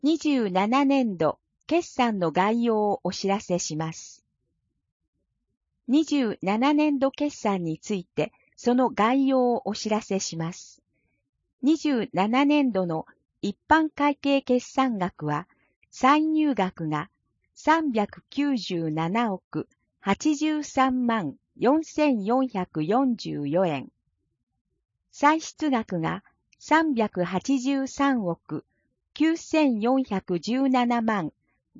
27年度決算の概要をお知らせします。27年度決算についてその概要をお知らせします。27年度の一般会計決算額は、歳入額が397億83万4444円。歳出額が383億9417万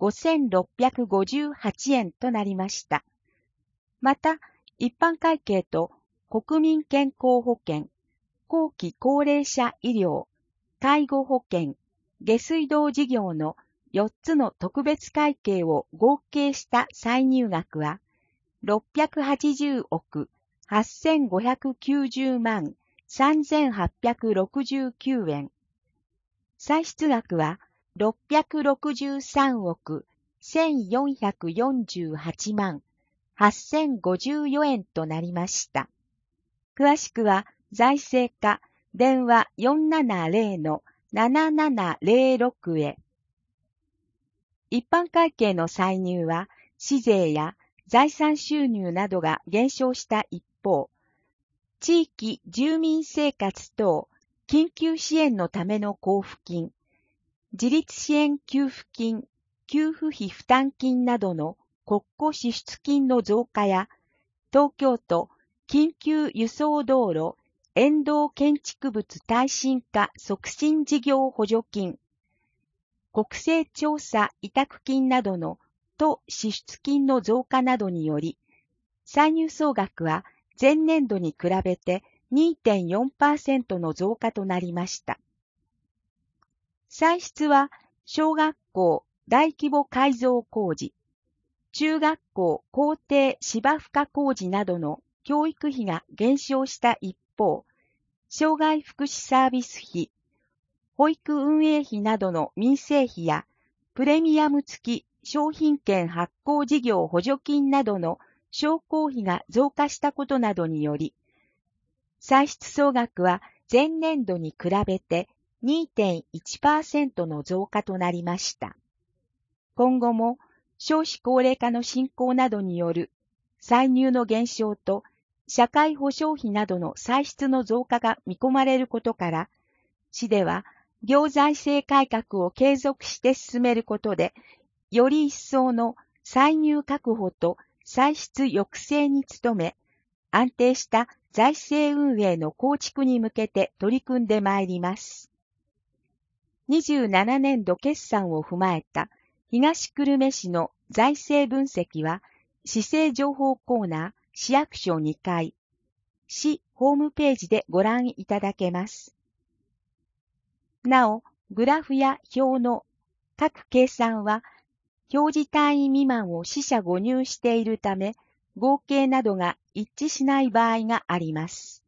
5658円となりました。また、一般会計と国民健康保険、後期高齢者医療、介護保険、下水道事業の4つの特別会計を合計した歳入額は、680億8590万3869円。歳出額は663億1448万8054円となりました。詳しくは財政課電話 470-7706 へ。一般会計の歳入は市税や財産収入などが減少した一方、地域住民生活等緊急支援のための交付金、自立支援給付金、給付費負担金などの国庫支出金の増加や、東京都緊急輸送道路沿道建築物耐震化促進事業補助金、国勢調査委託金などの都支出金の増加などにより、歳入総額は前年度に比べて 2.4% の増加となりました。歳出は小学校大規模改造工事、中学校校庭芝生化工事などの教育費が減少した一方、障害福祉サービス費、保育運営費などの民生費やプレミアム付き商品券発行事業補助金などの商工費が増加したことなどにより、歳出総額は前年度に比べて 2.1% の増加となりました。今後も少子高齢化の進行などによる歳入の減少と社会保障費などの歳出の増加が見込まれることから、市では行財政改革を継続して進めることで、より一層の歳入確保と歳出抑制に努め、安定した財政運営の構築に向けて取り組んでまいります。27年度決算を踏まえた東久留米市の財政分析は、市政情報コーナー市役所2階、市ホームページでご覧いただけます。なお、グラフや表の各計算は、表示単位未満を四捨五入しているため、合計などが一致しない場合があります。